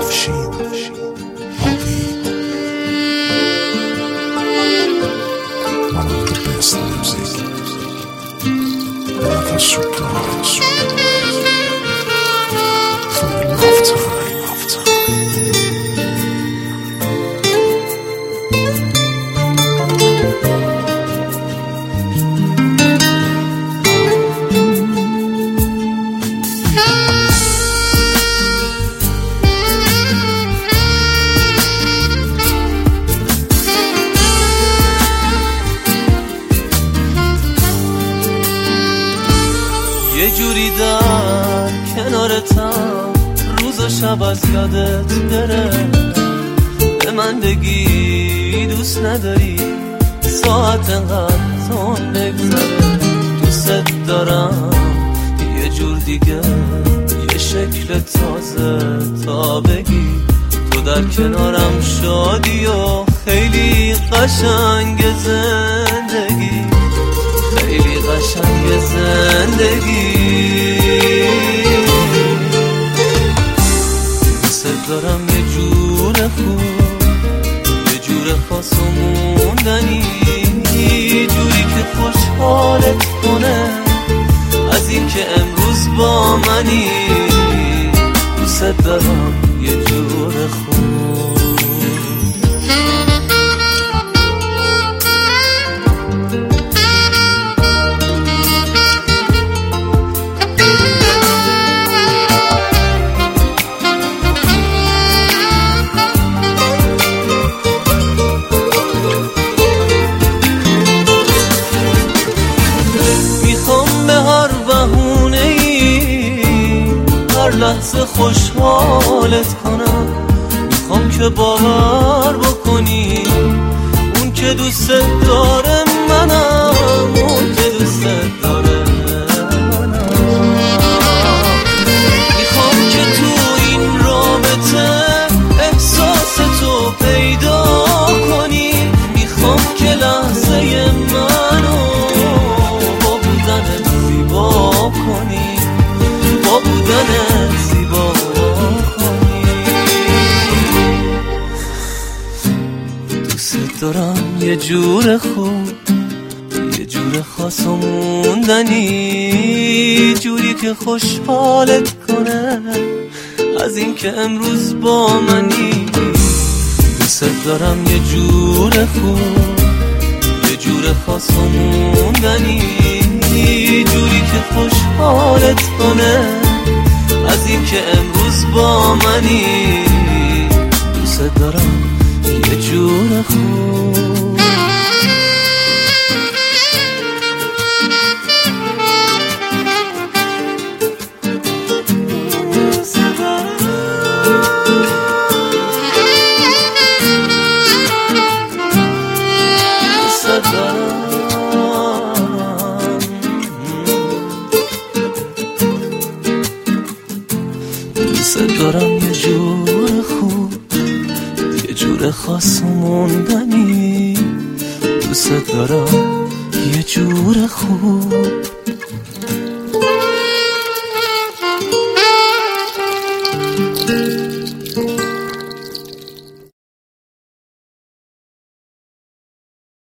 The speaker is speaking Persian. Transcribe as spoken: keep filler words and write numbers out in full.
افشین One of the best music Never surprise For your lifetime, lifetime یه جوری در کنارتم روز و شب از یادت بره به من بگی دوست نداری ساعت انقدر تون بگذره دوست دارم یه جور دیگه یه شکل تازه تا بگی تو در کنارم شادی و خیلی قشنگ زندگی خیلی قشنگ زندگی دوست دارم یه جور خوب یه جور خاص و موندنی جوری که خوشحالت کنه از این که امروز با منی دوست دارم یه جور خوب لحظه خوشحالت کنم میخوام که باور بکنی اون که دوست داره منم اون که دوست داره منم میخوام که تو این رابطه احساس تو پیدا کنی میخوام که لحظه منو با بودنت زیبا کنی با بودنت زیبا کنی دوست دارم یه جور خوب یه جور خاص و موندنی جوری که خوشحالت کنه از این که امروز با منی دوست دارم یه جور خوب یه جور خاص و موندنی جوری که خوشحالت کنه از این که امروز با منی دوست دارم یه جور خوب دوست دارم یه جور خوب یه جور خاص و موندنی دوست دارم یه جور خوب